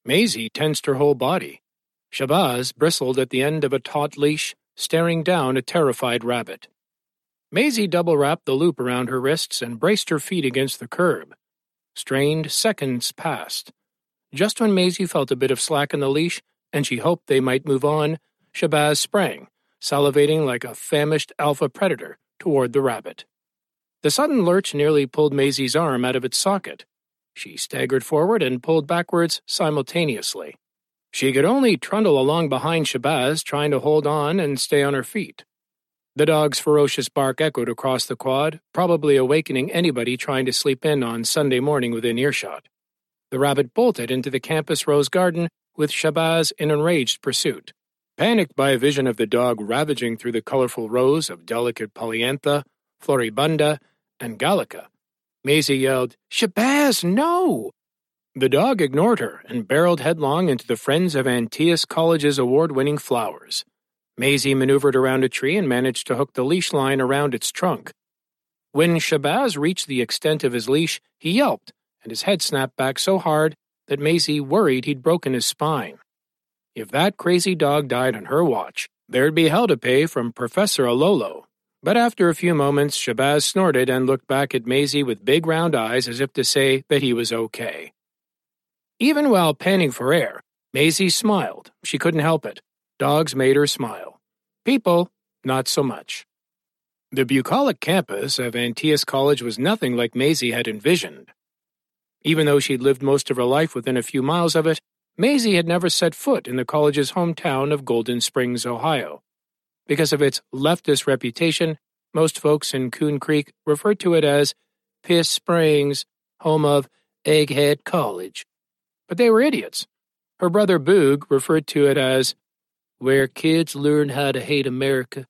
Maisie tensed her whole body. Shabazz bristled at the end of a taut leash, staring down a terrified rabbit. Maisie double-wrapped the loop around her wrists and braced her feet against the curb. Strained seconds passed. Just when Maisie felt a bit of slack in the leash, and she hoped they might move on, Shabazz sprang, salivating like a famished alpha predator, toward the rabbit. The sudden lurch nearly pulled Maisie's arm out of its socket. She staggered forward and pulled backwards simultaneously. She could only trundle along behind Shabazz, trying to hold on and stay on her feet. The dog's ferocious bark echoed across the quad, probably awakening anybody trying to sleep in on Sunday morning within earshot. The rabbit bolted into the campus rose garden, with Shabazz in enraged pursuit. Panicked by a vision of the dog ravaging through the colorful rows of delicate polyantha, floribunda, and gallica, Maisie yelled, "Shabazz, no!" The dog ignored her and barreled headlong into the Friends of Antæus College's award-winning flowers. Maisie maneuvered around a tree and managed to hook the leash line around its trunk. When Shabazz reached the extent of his leash, he yelped, and his head snapped back so hard that Maisie worried he'd broken his spine. If that crazy dog died on her watch, there'd be hell to pay from Professor Alolo. But after a few moments, Shabazz snorted and looked back at Maisie with big round eyes as if to say that he was okay. Even while panting for air, Maisie smiled. She couldn't help it. Dogs made her smile. People, not so much. The bucolic campus of Antæus College was nothing like Maisie had envisioned. Even though she'd lived most of her life within a few miles of it, Maisie had never set foot in the college's hometown of Golden Springs, Ohio. Because of its leftist reputation, most folks in Coon Creek referred to it as Piss Springs, home of Egghead College. But they were idiots. Her brother Boog referred to it as where kids learn how to hate America.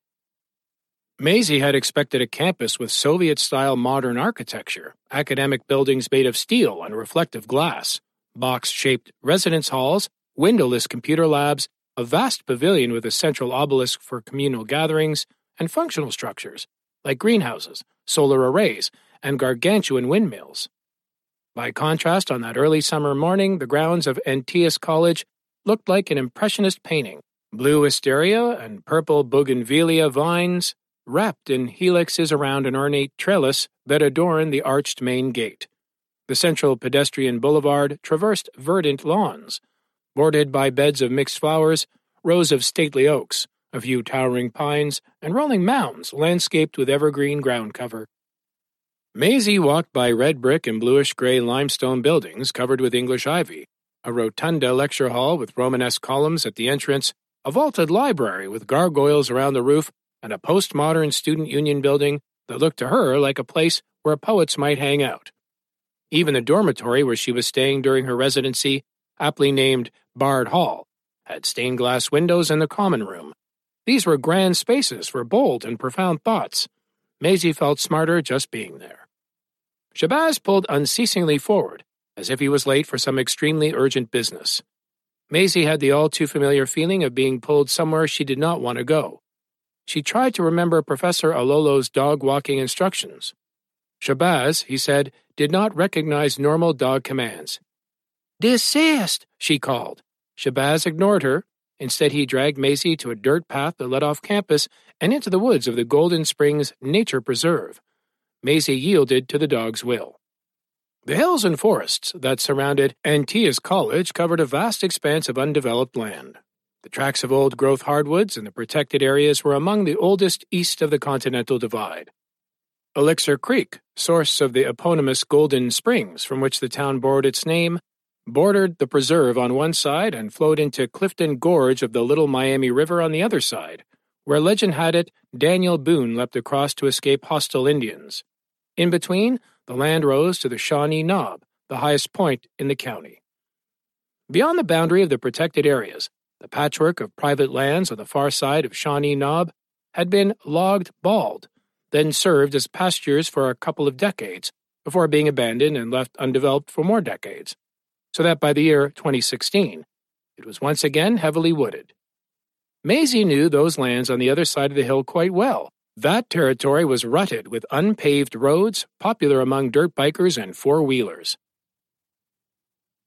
Maisie had expected a campus with Soviet-style modern architecture, academic buildings made of steel and reflective glass, box-shaped residence halls, windowless computer labs, a vast pavilion with a central obelisk for communal gatherings, and functional structures, like greenhouses, solar arrays, and gargantuan windmills. By contrast, on that early summer morning, the grounds of Antæus College looked like an impressionist painting, blue wisteria and purple bougainvillea vines wrapped in helixes around an ornate trellis that adorned the arched main gate. The central pedestrian boulevard traversed verdant lawns, bordered by beds of mixed flowers, rows of stately oaks, a few towering pines, and rolling mounds landscaped with evergreen ground cover. Maisie walked by red brick and bluish-gray limestone buildings covered with English ivy, a rotunda lecture hall with Romanesque columns at the entrance, a vaulted library with gargoyles around the roof, and a postmodern student union building that looked to her like a place where poets might hang out. Even the dormitory where she was staying during her residency, aptly named Bard Hall, had stained glass windows in the common room. These were grand spaces for bold and profound thoughts. Maisie felt smarter just being there. Shabazz pulled unceasingly forward, as if he was late for some extremely urgent business. Maisie had the all-too-familiar feeling of being pulled somewhere she did not want to go. She tried to remember Professor Alolo's dog-walking instructions. Shabazz, he said, did not recognize normal dog commands. "Desist," she called. Shabazz ignored her. Instead, he dragged Maisie to a dirt path that led off campus and into the woods of the Golden Springs Nature Preserve. Maisie yielded to the dog's will. The hills and forests that surrounded Antæus College covered a vast expanse of undeveloped land. The tracts of old-growth hardwoods in the protected areas were among the oldest east of the Continental Divide. Elixir Creek, source of the eponymous Golden Springs from which the town borrowed its name, bordered the preserve on one side and flowed into Clifton Gorge of the Little Miami River on the other side, where legend had it Daniel Boone leapt across to escape hostile Indians. In between, the land rose to the Shawnee Knob, the highest point in the county. Beyond the boundary of the protected areas, the patchwork of private lands on the far side of Shawnee Knob had been logged bald, then served as pastures for a couple of decades, before being abandoned and left undeveloped for more decades, so that by the year 2016, it was once again heavily wooded. Maisie knew those lands on the other side of the hill quite well. That territory was rutted with unpaved roads, popular among dirt bikers and four-wheelers.